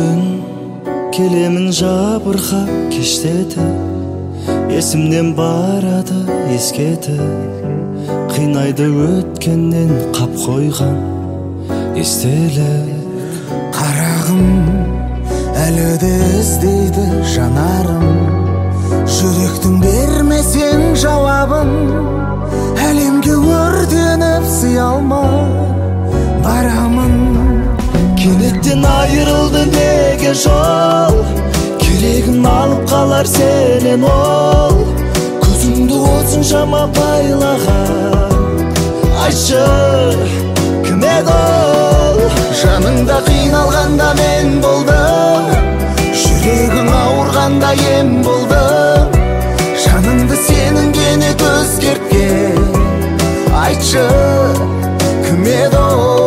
күн келемін жабырқап кештетіп, есімнен барады ескетіп, қинайды өткеннен қап қойған естелік. Қарағым әлі де іздейді жанарым, жүректің бермесең жауабын, әлемге өртеніп сыя алмай барамын. Кенеттен айырылды неге жол, керегім алып қалар сенен ол. Көзіңді осыншама байлаған, айтшы кім еді ол? Жаныңда қиналғанда мен болдым, жүрегің ауырғанда ем болдым. Жаныңды сенің кенет өзгерткен, айтшы кім еді ол?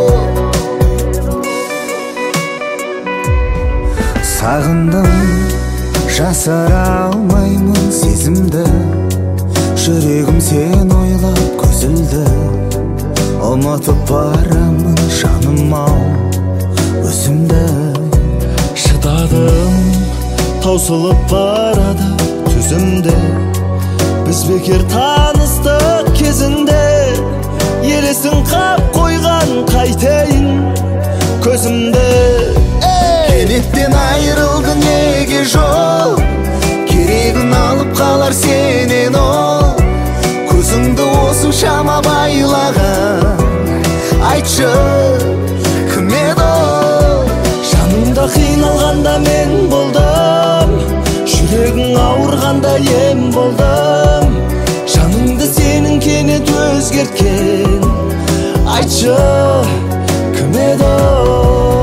Сағындым, жасыра алмаймын сезімді, жүрегім сен ойлап көзілді. Ұмытып барамын жаным ау өзімді. Шыдадым, таусылып барады түзімде, біз бекер таныстық кезінде. Елесін қап қойған қайтейін көзімді. Кенеттен айырылды неге жол, керегін алып қалар сенен ол. Көзіңді осыншама байлаған, айтшы кім еді ол? Жанымда қиналғанда мен болдым, жүрегің ауырғанда ем болдым. Жаныңды сенің кенет өзгерткен, айтшы кім еді ол?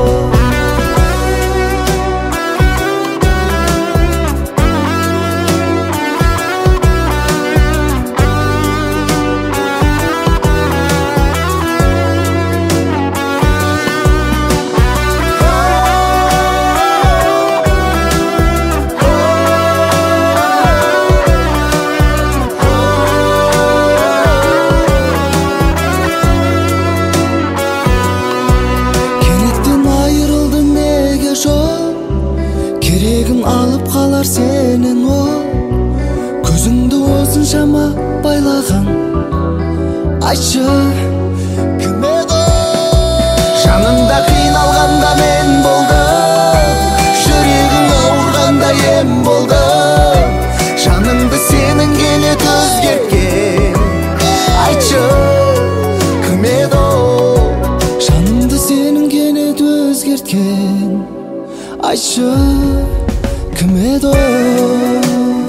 Керегім алып қалар сенен ол. Көзіңді осыншама байлаған, айтшы кім еді ол? Жаныңда қиналғанда мен болдым, жүрегің ауырғанда ем болдым. Жаныңды сенің кенет өзгерткен, айтшы кім еді ол? Жаныңды сенің кенет өзгерткен, айтшы кім еді ол?